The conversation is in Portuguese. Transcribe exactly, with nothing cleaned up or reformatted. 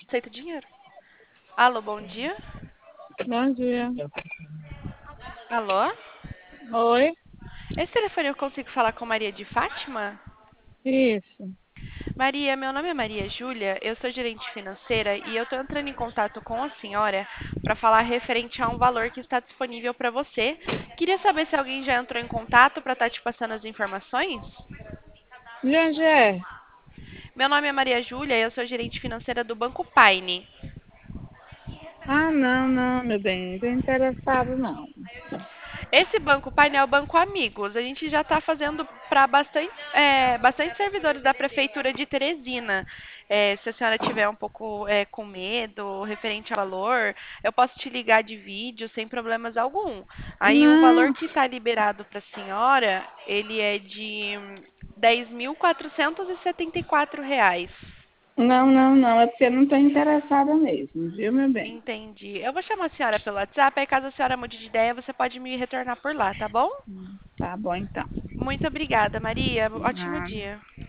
aceita dinheiro. Alô, bom dia. Bom dia. Alô? Oi? Esse telefone eu consigo falar com Maria de Fátima? Isso. Maria, meu nome é Maria Júlia, eu sou gerente financeira e eu estou entrando em contato com a senhora para falar referente a um valor que está disponível para você. Queria saber se alguém já entrou em contato para estar te passando as informações? De onde é? Meu nome é Maria Júlia e eu sou gerente financeira do Banco Paine. Ah, não, não, meu bem, não tô interessado, não. Esse Banco Paine é o Banco Amigos. A gente já está fazendo para bastante, é, bastante servidores da Prefeitura de Teresina. É, se a senhora tiver um pouco é, com medo referente ao valor, eu posso te ligar de vídeo sem problemas algum. Aí o valor Não, que está liberado para a senhora, ele é de dez mil quatrocentos e setenta e quatro reais. não, não, não, é porque eu não tô interessada mesmo, viu, meu bem? Entendi. Eu vou chamar a senhora pelo WhatsApp, aí caso a senhora mude de ideia, você pode me retornar por lá, tá bom? Tá bom, então. Muito obrigada, Maria. Ótimo Nada. dia.